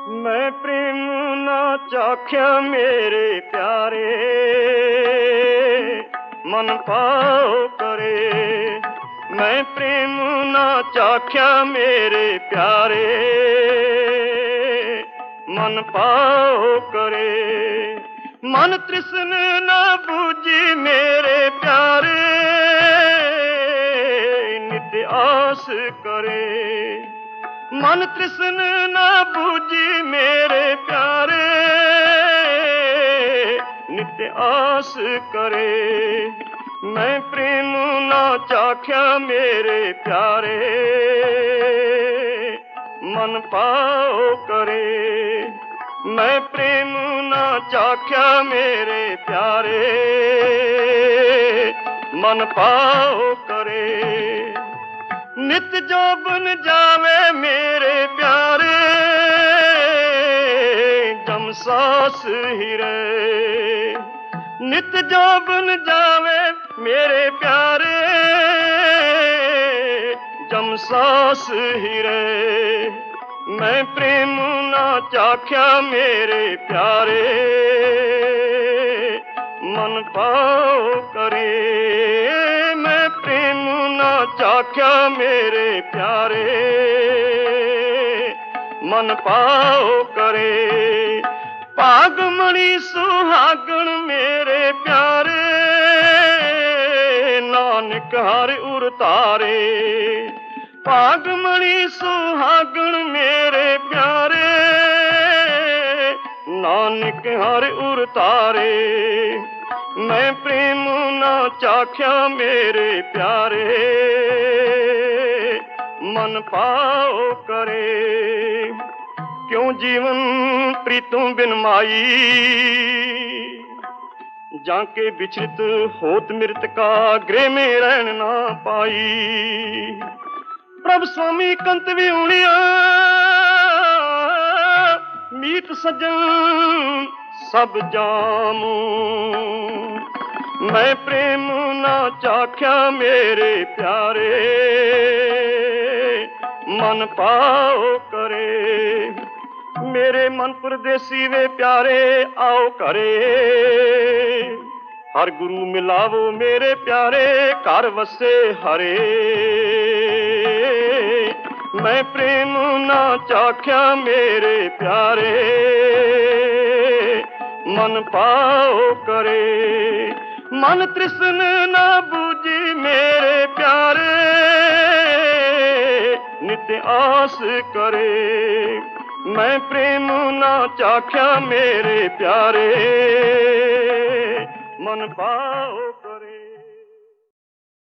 मैं प्रेम ना चाख्या मेरे प्यारे, मन पाओ करे। मैं प्रेम ना चाख्या मेरे प्यारे, मन पाओ करे। मन तृष्ण ना बूझी मेरे प्यारे, नित्य आस करे। मन तृष्ण न बूझी मेरे प्यारे, नित्य आस करे। मैं प्रेम ना चाख्या मेरे प्यारे, मन पाओ करे। मैं प्रेम ना चाख्या मेरे प्यारे, मन पाओ करे। नित जोबन जावे मेरे प्यारे, जम सास हिरे। नित जोबन जावे मेरे प्यारे, जम सास हिरे। मैं प्रेम ना चाख्या मेरे प्यारे, मन पाओ करे। मैं प्रेम ना चाख्या मेरे प्यारे, मन पाओ करे। पागमणि सुहागण मेरे प्यारे, नानक हर उर तारे। पागमणि सुहागण मेरे प्यारे, नानक हर उर तारे। मैं प्रेम ना चाख्या मेरे प्यारे, मन पाओ करे। क्यों जीवन प्रीतों बिन माई, जाके विचरित होत मृतका गृह में रहन ना पाई। प्रभु स्वामी कंत विहुणिया, मीत सजन सब जामू। मैं प्रेम ना चाख्या मेरे प्यारे, मन पाओ करे। मेरे मन परदेसी वे प्यारे आओ करे। हर गुरु मिलावो मेरे प्यारे, घर वसे हरे। मैं प्रेम ना चाख्या मेरे प्यारे, मन पाओ करे। मन तृष्ण ना बूझी मेरे प्यारे, नित्य आस करे। मैं प्रेम ना चाख्या मेरे प्यारे, मन पाओ।